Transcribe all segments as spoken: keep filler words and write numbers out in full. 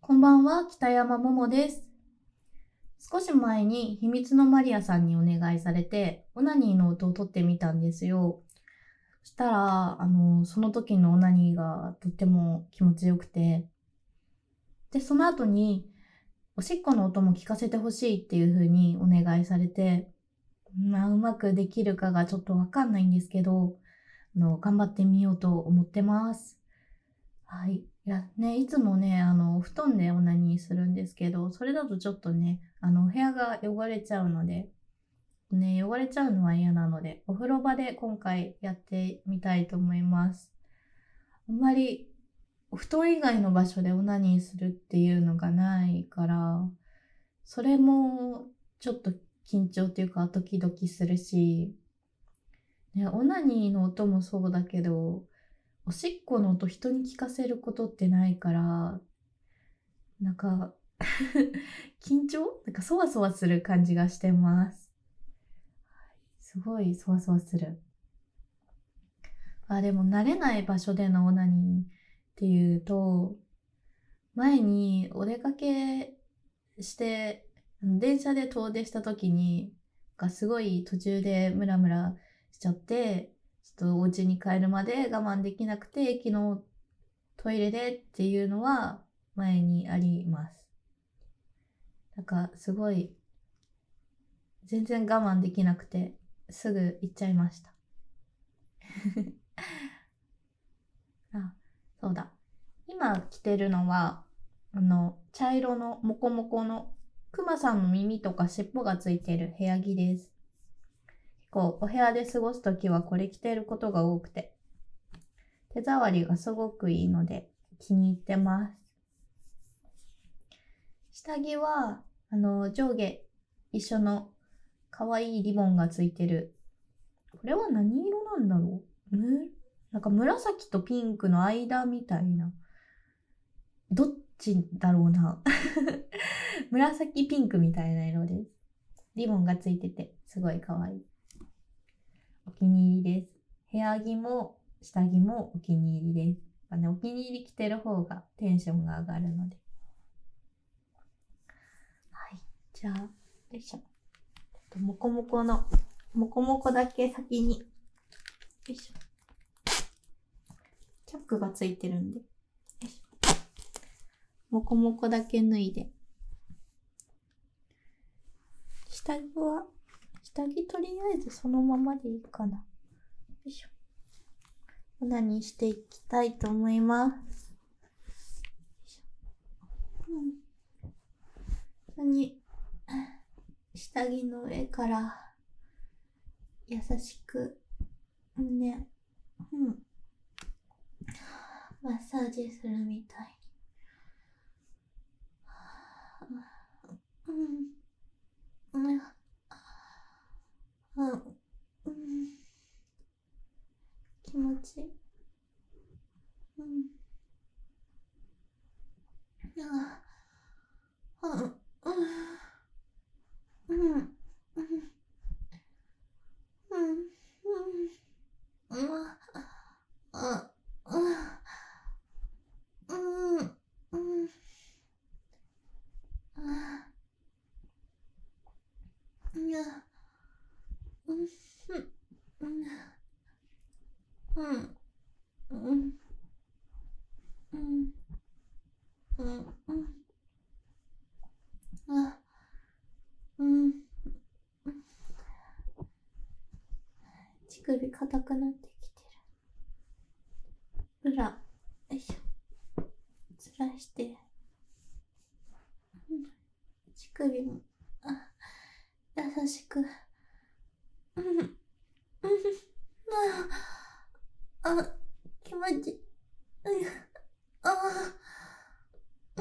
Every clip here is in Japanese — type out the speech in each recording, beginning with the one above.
こんばんは、北山桃です。少し前に秘密のマリアさんにお願いされて、オナニーの音を取ってみたんですよ。そしたら、あの、その時のオナニーがとっても気持ちよくて、で、その後に、おしっこの音も聞かせてほしいっていう風にお願いされて、まあ、うまくできるかがちょっとわかんないんですけど、あの、頑張ってみようと思ってます。はい。いやね、いつもね、あの、お布団でオナニーするんですけど、それだとちょっとね、あの、お部屋が汚れちゃうので、ね、汚れちゃうのは嫌なので、お風呂場で今回やってみたいと思います。あんまり、お布団以外の場所でオナニーするっていうのがないから、それもちょっと緊張っていうかドキドキするし、ね、オナニーの音もそうだけど、おしっこの音人に聞かせることってないから、なんか緊張なんかそわそわする感じがしてます。すごいそわそわする。あ、でも慣れない場所でのオナニーっていうと、前にお出かけして、電車で遠出した時に、がすごい途中でムラムラしちゃって、ちょっとお家に帰るまで我慢できなくて、駅のトイレでっていうのは前にあります。なんかすごい全然我慢できなくてすぐ行っちゃいました。あ、そうだ。今着てるのは、あの、茶色のモコモコのクマさんの耳とか尻尾がついてる部屋着です。結構お部屋で過ごすときはこれ着てることが多くて、手触りがすごくいいので気に入ってます。下着は、あの、上下一緒の可愛いリボンがついてる。これは何色なんだろうむなんか紫とピンクの間みたいな。どっちだろうな。紫ピンクみたいな色です。リボンがついてて、すごい可愛い。お気に入りです。部屋着も下着もお気に入りです。まあね、お気に入り着てる方がテンションが上がるので。はい。じゃあ、よいしょ。もこもこの、もこもこだけ先に、よいしょ。チャックがついてるんで、よいしょ。もこもこだけ脱いで。下着は、下着とりあえずそのままでいいかな。よいしょ。オナニーしていきたいと思います。うん。何下着の上から優しく胸、うん、マッサージするみたいに。うん、うん、うん、うん、気持ちいい。うん、あ、うん、うん、うん、うん、うん、うん、あ、うん、うん、うん、あ、うん、うん、うん、うん、うん、うん、うん、うん、あ、うん、乳首硬くなってきてる。裏、よいしょ。ずらして、乳首も、あ、優しく。うん、うん、あ、あ、気持ちいい。あ、うん、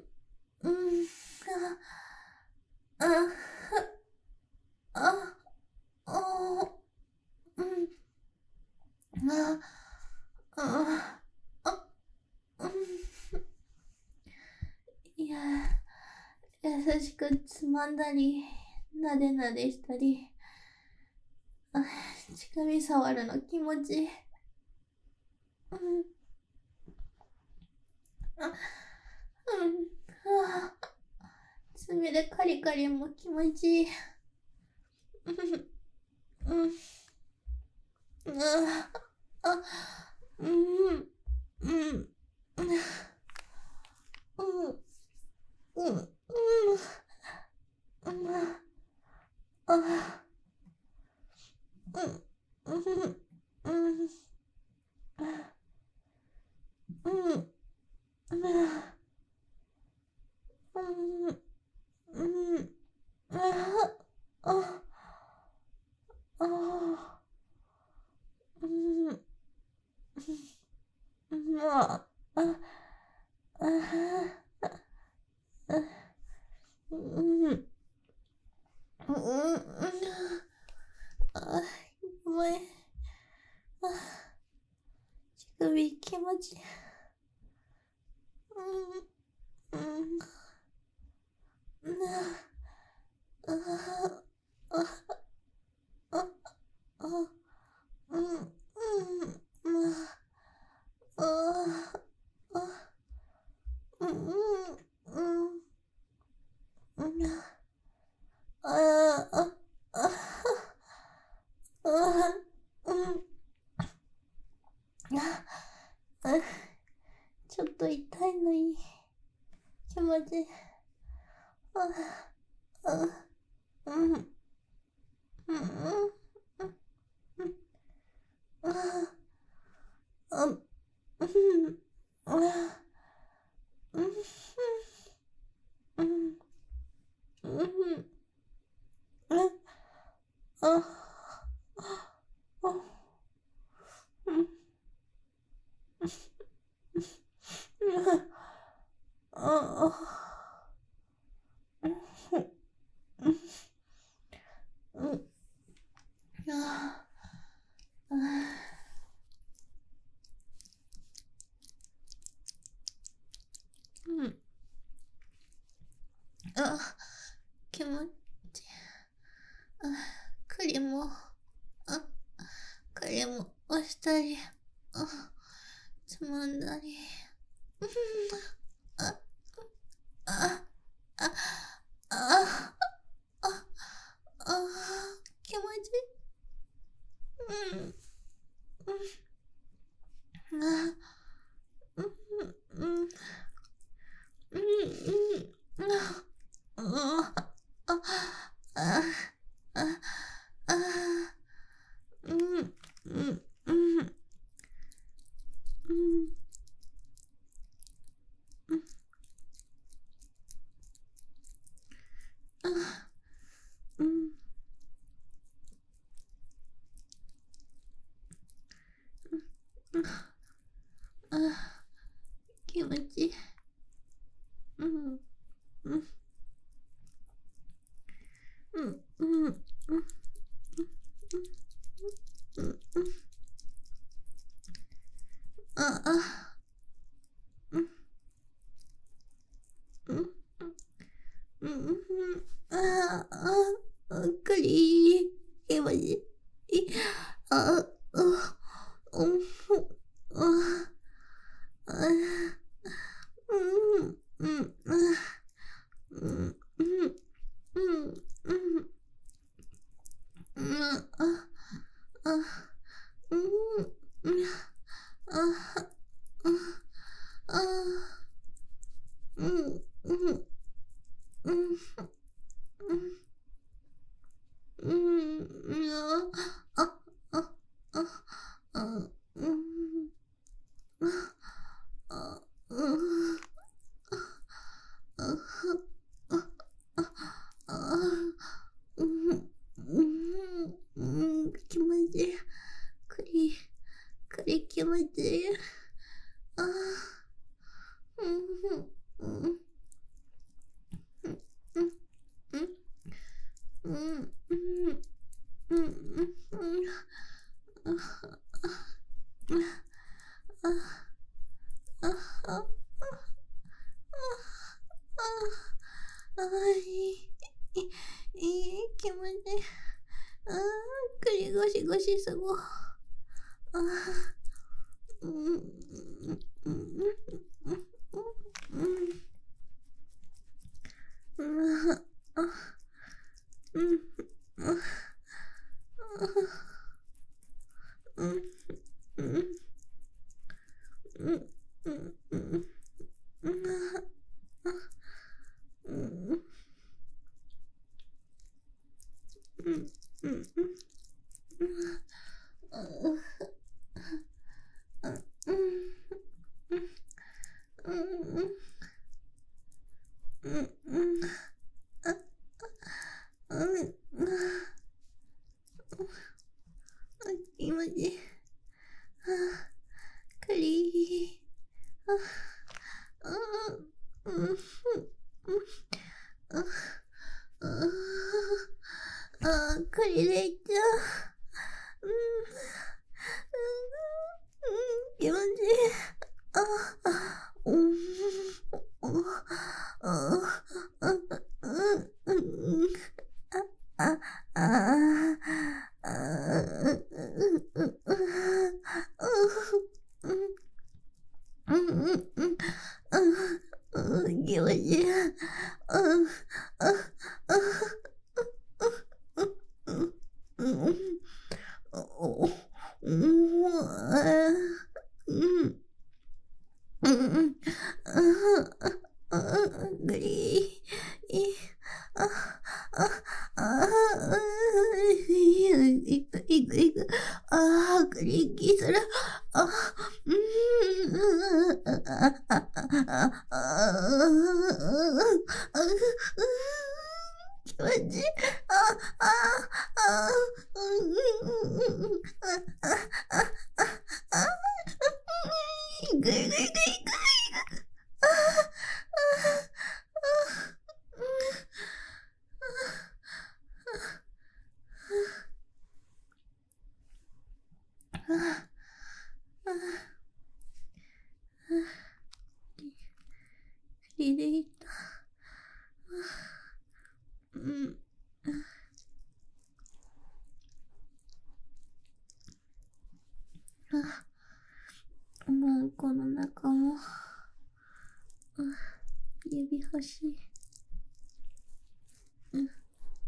うん、あ、あ、あ、うん、あ、あ、あ、うん。いや、優しくつまんだり、なでなでしたり、あ、乳首触るの気持ちいい。うん、あ、うん、 指でカリカリも気持ちいい。うん。うん。ああ、うん。うん。うん。うん。うん。うん。うん。あうん。うん。うん。うん。うん。うん。うん。ああ、ああ、うん。うん。ああ、ああ、うん。うん。うん。あ、ごめん。あ、乳首気持ちいい。うん。うん。うん。ああ、ああ、あ、うん。うん。うん。ああ、あ、うん。うん。うん。ああ、あ、あ、うん。あ、あ、ちょっと痛いのいい。気持ちいい。あ、あ、うん。うん。うん。うん。あ、あ、うん。あ、うん。うん。うん。うん。あ、あ、うん。あ、あ、うん。うん。うん。あ、あ、うん。あ、気持ちいい。あ、栗も、あ、栗も押したり、あ、つまんだり。うん。あ、あ、あ、あ、あ、あ、気持ちいい。うん。うん。あ、うん。うん。うん。うん。あ、あ、あ、あ、あ、あ、うん。うん。うん。うん。うん。あ、うん。うん。あ、気持ちいい。うん。うん。うん。うん。うん。うん。うん。あ、あ、うん。うん。うん。あ、あ、くりー。気持ちいい。あ、あ、うん。あ、あ、うん。うん。うん。うん。うん。うん。うん。あ、あ、うん。うん。あ、あ、あ、うん。うん。うん。うん。うん。あ、あ、あ、あ、うん。あ、あ、うん。あ、あ、あ、うん。うん。うん。気持ちいい。くり、くり気持ちいい。あ、うん。うん。うん。うん。うん。うん。うん。うん。うん。あ、あ、あ、いい、いい気持ち。あー、くりゴシゴシすごい。あー、うん、うん、うん、うん、うん、うん、 うん、うん、あ、うん、うん、気持ちいい。あ、かりー。あ、うん、うん、うん、あ、あ、あ、かりでいっちゃう。うん、うん、気持ちいい。あ、うん、あ、あ、あ、うん、あ、あ、あ、うん、うん、うん、うん、気持ちいい。うん、あ、あ、うん、うん、お、うん、あ、うん、うん、あ、あ、あ、グリー、い、あ、あ、あ、いく、いく、いく、あ、グリーキする、あ、うん、あ、あ、あ、あ、あ、気持ちいい、あ、あ、あ、うん、うん、あ、あ、あ、あ、ぐいぐいぐいぐい。あリレーだ。うん。あ、もうこの中も、指欲しい。うん、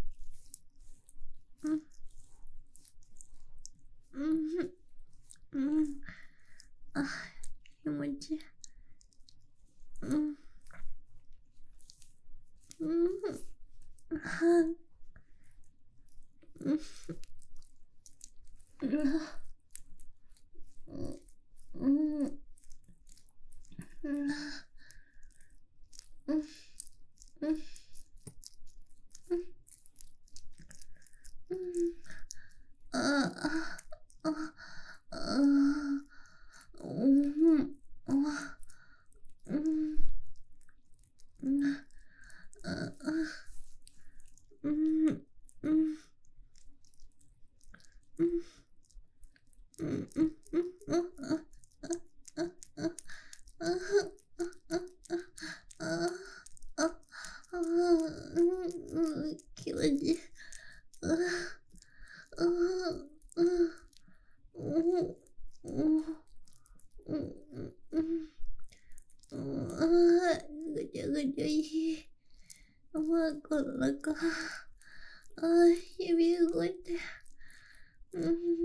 うん、うん、うん。あ、気持ちいい。うん、うん、は、うん、うん、うん、うん、うん、うん、うん、うん。あ、あ、あ、あ、うん、あ、うん、うん、あ、うん、うん、うん、うん、うん、うん、うん、あ、あ、あ、あ、あ、あ、あ、あ、うん、気持ちいい。あ、あ、うん、うん、うん、うん、うん、うん、あ、ぐちゃぐちゃいい。あ、この中、あ、指動いて。うん、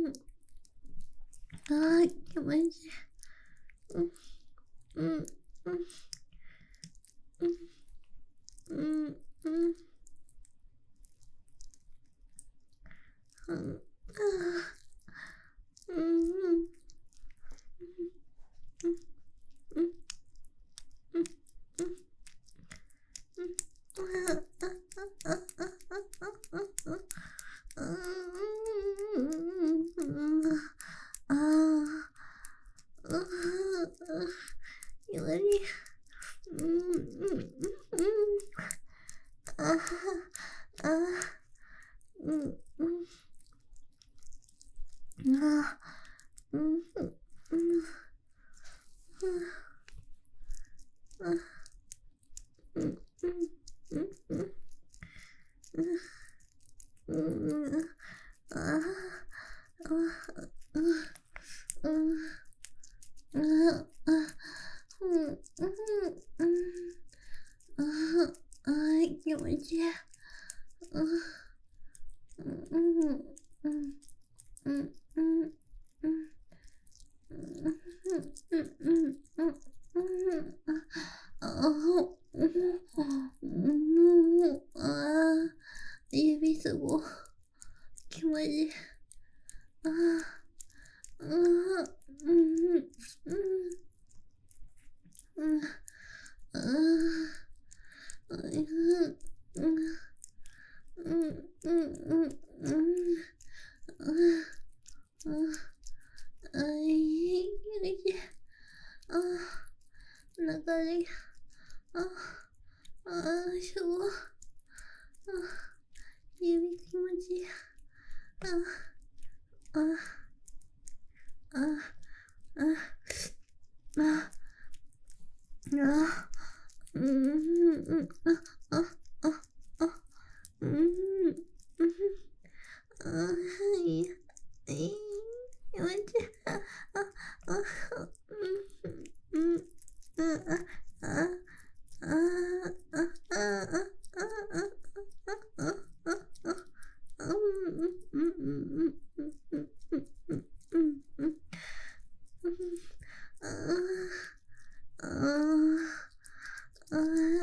あ、気持ちいい。うん、うん、うん、うん、うん、うん、うん、うん、うん、うん、ああ、より、うん、うん、うん、ああ、うん、うん、あ、うん、うん、あ、うん、うん、うん、うん、うん、あ、あ、うん、うん、あ、あ、うん、うん、うん、あ、あ、気持ちいい。うん、うん、うん、うん、うん、うん、うん、うん、うん、うん、うん、あ、あ、うん、あ、指すぼ、気持ちいい。あ、あ、うん、うん、うん、 あ、あ、すごい。あ、指気持ちいい。あ、あ、あ、あ、あ、あ、うん、うん、あ、あ、あ、あ、うん、うん、あ、いい、いい、気持ちいい。あ、あ、あ、うん、うん、うん、あ、あ、あ、あ、あ、あ、あ、あ、あ、うん、うん、うん、うん、うん、うん、うん、うん、うん、ああ、あ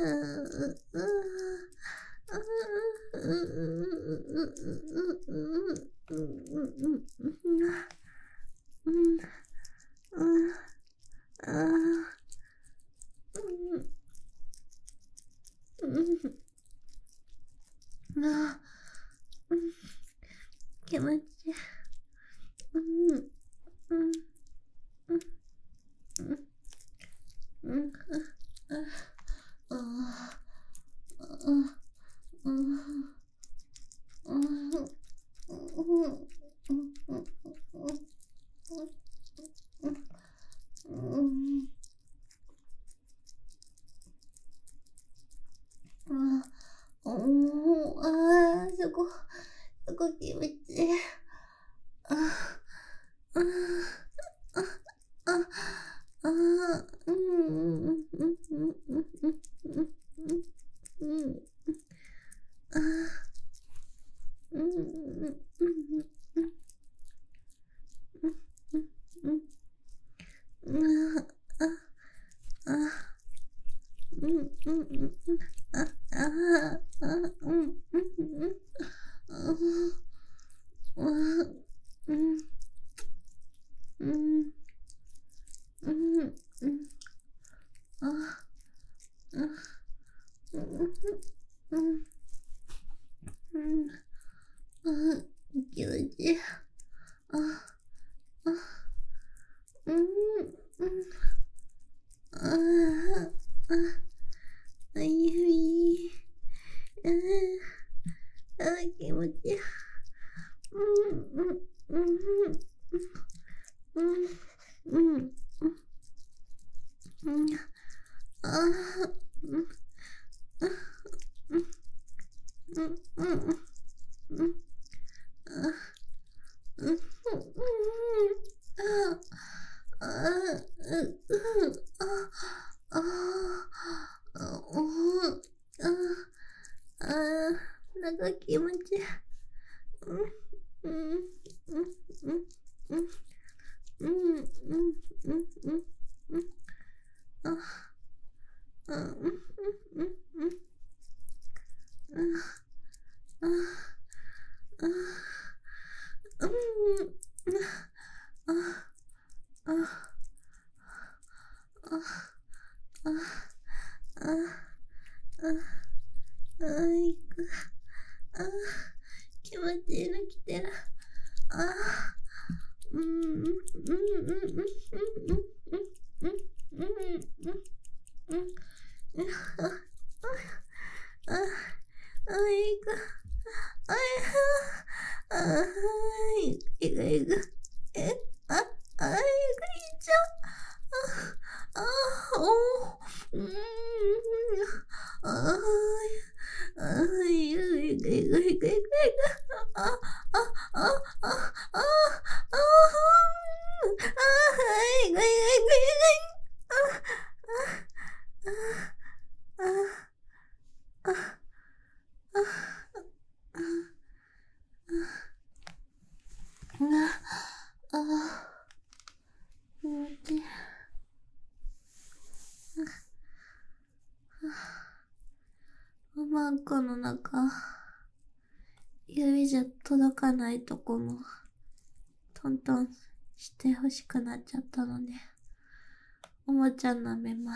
気持ちいい。うん、うん、うん、うん、うん、ああ、うん、うん、うん、ああ、おー、あー、すごい、すごい気持ちいい。あ、あ、あ、あ、あ、うん、うん、うん、うん、うん、うん、うん、うん、あ、うん、うん、うん、うん、うん、うん、あ、あ、うん、うん、うん、あ、あ、あ、うん、うん、うん、うん、うん、うん、うん、うん、あ、うん、うん、うん、うん、あ、気持ちいい。あ、あ、うん、うん、あ、あ、あゆみ、あ、あ、気持ちいい。うん、うん、うん、うん、うん、うん、うん、あ、うん、あ、うん、うん、うん、うん、あ、うん、うん、あ、あ、うん、あ、あ、あ、お、あ、あ、なんか気持ちいい。うん、うん、うん、うん、うん、うん、うん、うん、うん、うん、あ、あ、うん、うん、うん、うん、あ、あ、うん、あ、あ、あ、あ、あ、あ、あ、いく。あ、気持ちいいの来てる。あ、うん、うん、うん、うん、うん、うん、うん、うん、うん、うん、あ、あ、あ、いく。あ、あ、いく、いく、いく。え、あ、あ、いく、いっちゃう。あ、あ、お、うん、あ、あ、いく、いく、いく、いく、いく、いく。あ、あ、あ、あ、あ、あ、あ、あ、いく、いく、いく、いく。あ、あ、あ、あ、あ、あ、気持ちいい。おまんこの中、指じゃ届かないとこも、トントンしてほしくなっちゃったので、おもちゃ舐めます。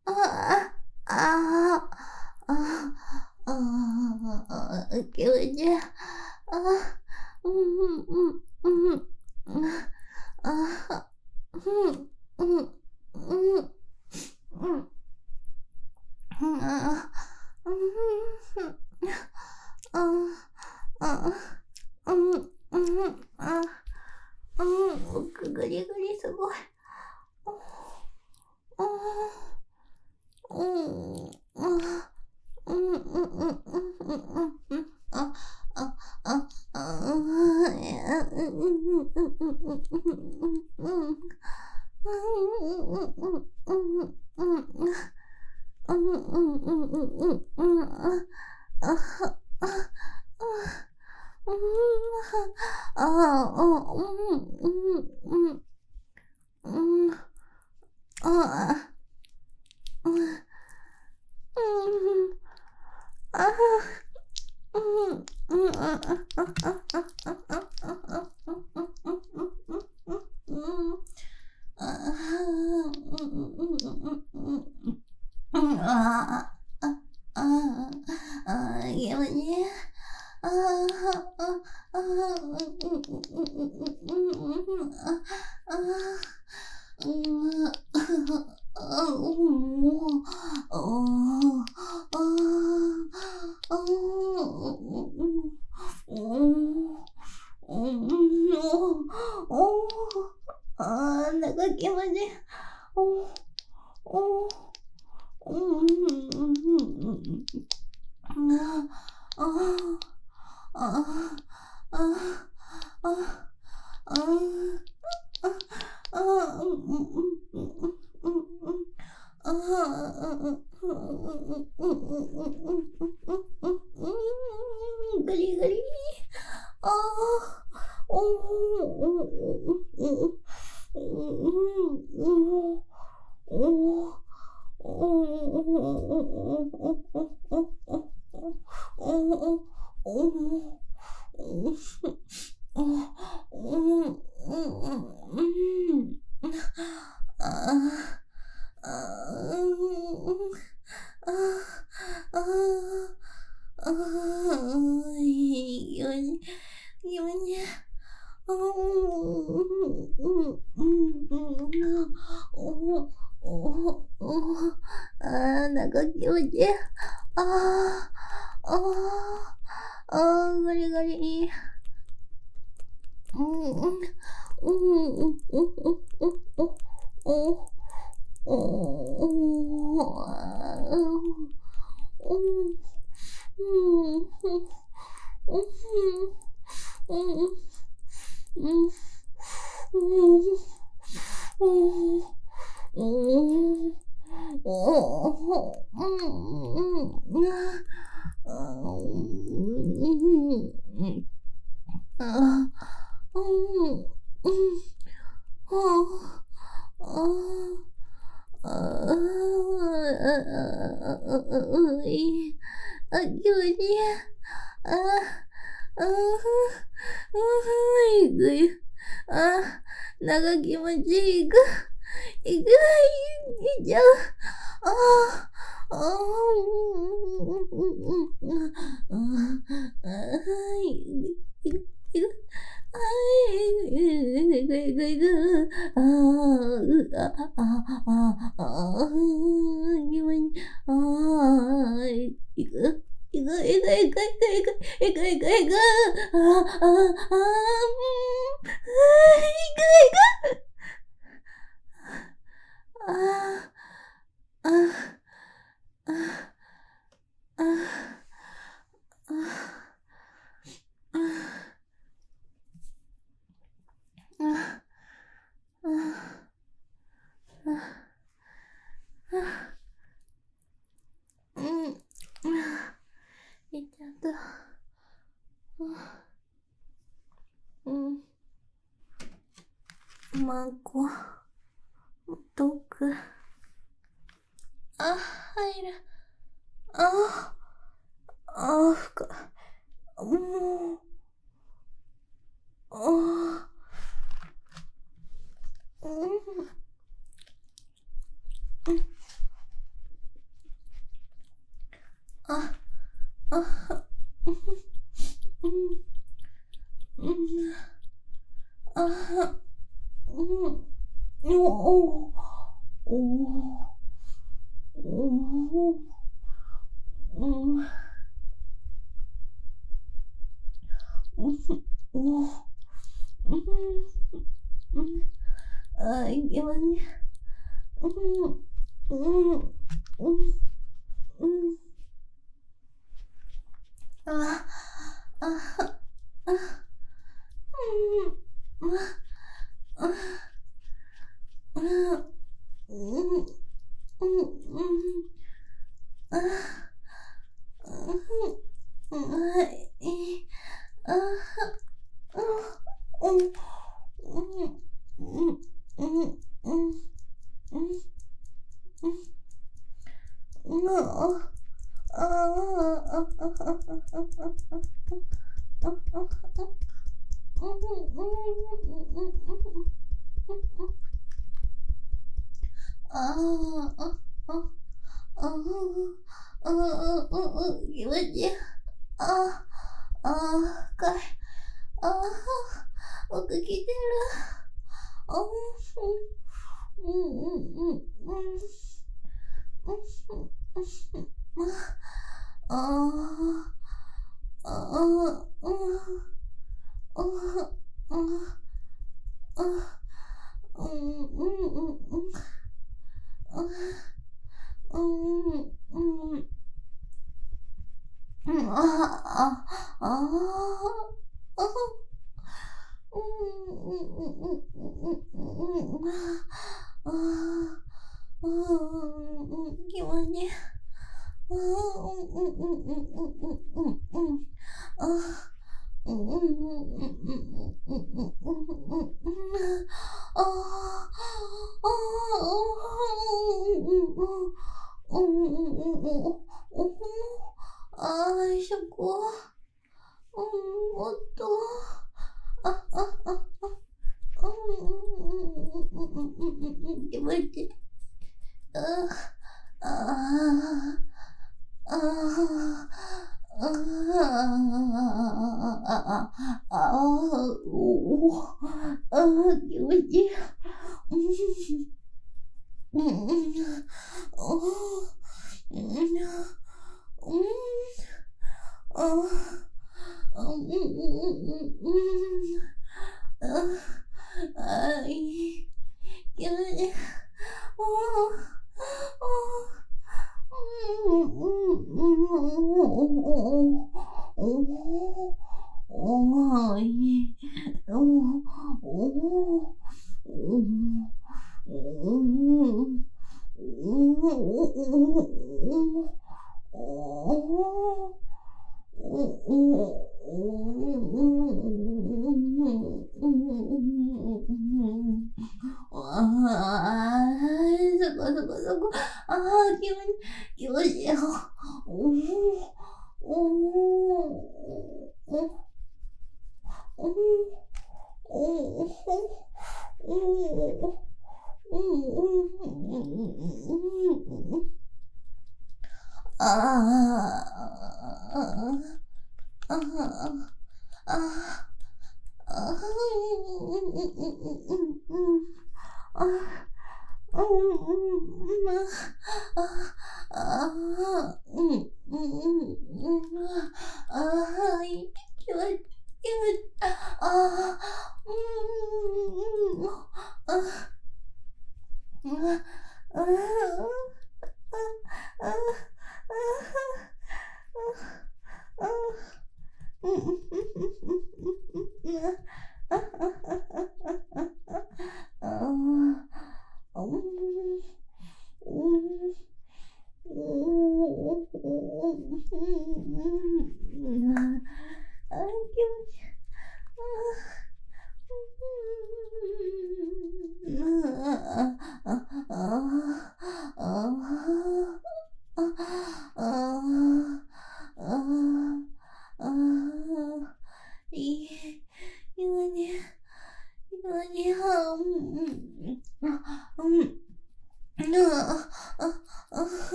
ああ、ああ、ああ、気持ちいい。ああ、うん、うん、うん、うん、ああ、うん、うん、うん、うん、うん、ああ、うん、ああ、うん、うん、ああ、うん、奥グリグリすごい。ああ、うん、ああ、うん、うん、うん、うん、うん、うん、あ、あ、あ、あ、うん、うん、うん、うん、うん、うん、うん、うん、ああ、ああ、ああ、気持ちいい。ああ、ああ、うん、うん、うん、うん、うん、うん、ああ、うん、ああ、うん、ああ、うん、うん、ああ、なんか気持ちいい。おおうん、うん、うん、ああ、ああ、ああ、ああ、うん、うん、うん、うん、うん、ああ、うん、うん、うん、うん、うん、うん、うん、うん、グリグリ。ああ、おお、うん、うん、うん、うん、おお。おお、ああ、なんか気持ちいい。ああ、ああ、ああ、ガリガリ。うん、うん、うん、うん、うん、うん、うん、うん、おお、ああ、うん、うん、うん、うん、うん、うん、うん、うん、おお、うん、うん、あうん、あうん、うん、はあ、ああ、ああ、いあ、気持ちいい。ああ、ああ、いくよ。あ、なんか気持ちいい。いく、いく、いちゃう。ああ、ああ、うんうんうんうん。ああ、いく、いく、いく。あい、いく、いく、いく。ああ、う、あ、あ、あ、あ、あ、気持ち、ああ、いく、いく、いく、いく、いく、いく、いく、いく、いく、いく。ああ、ああ、うん、いく、いく。ああ、ああ、ああ、ああ、ああ、うん、うん、いっちゃった。うん、まこ、どく。あ、入る。あ、あ、ふか。もう、あ、うん、 Ay, gimana? Ah, ah, ah. Gimana? Ah, ah, kak, ah, aku gitu lah. Oh, gimana? Ay, syukur. Betul. Gimana?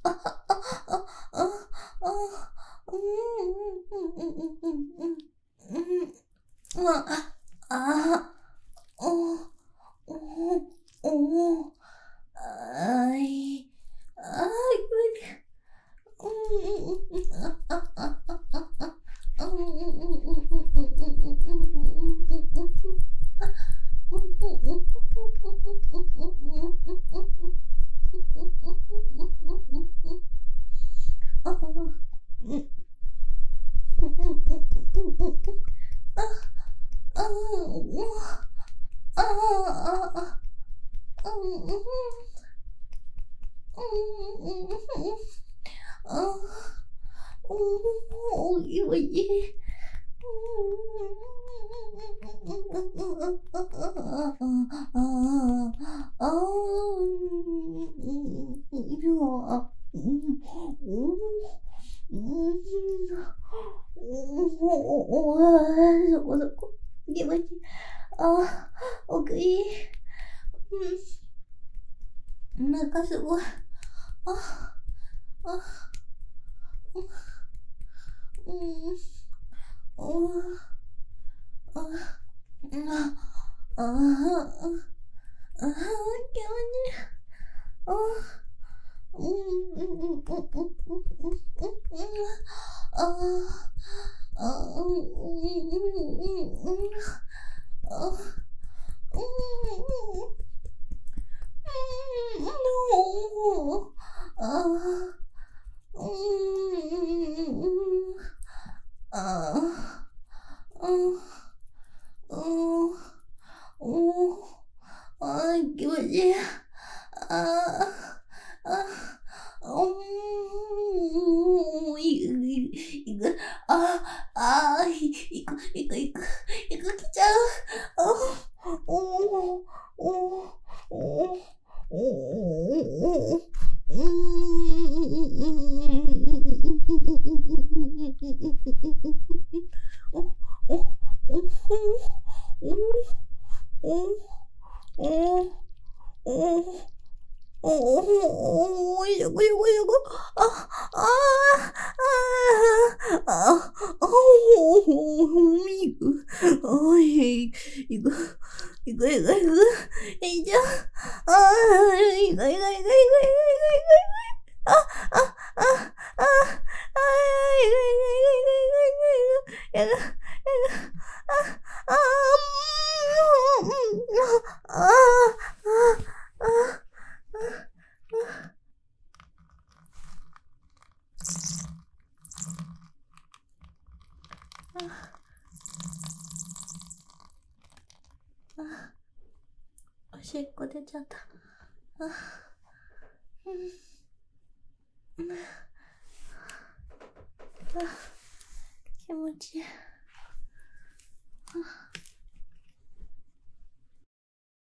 腹すごい。あ、あ、うん、うん、あ、あ、あ、あ、あ、気持ちいい。あ、うん、うん、うん、うん、うん、うん、あ、あ、うん、うん、うん、うん、あ、うん、おーい、よこよこよこ。あ、あー、あー、あ、あ、おー、いく。あい、いく、いく、いく、いく。えいじゃ。あー、いく、いく、いく、いく、いく、いく。あ、あ、あ、あ、あ、いく、いく、いく、いく、いく、いく。いく、いく、あ、あ、うん、うん、あ、あ、あ、あ、おしっこ出ちゃった。あ、うん、うん、あ、気持ちいい。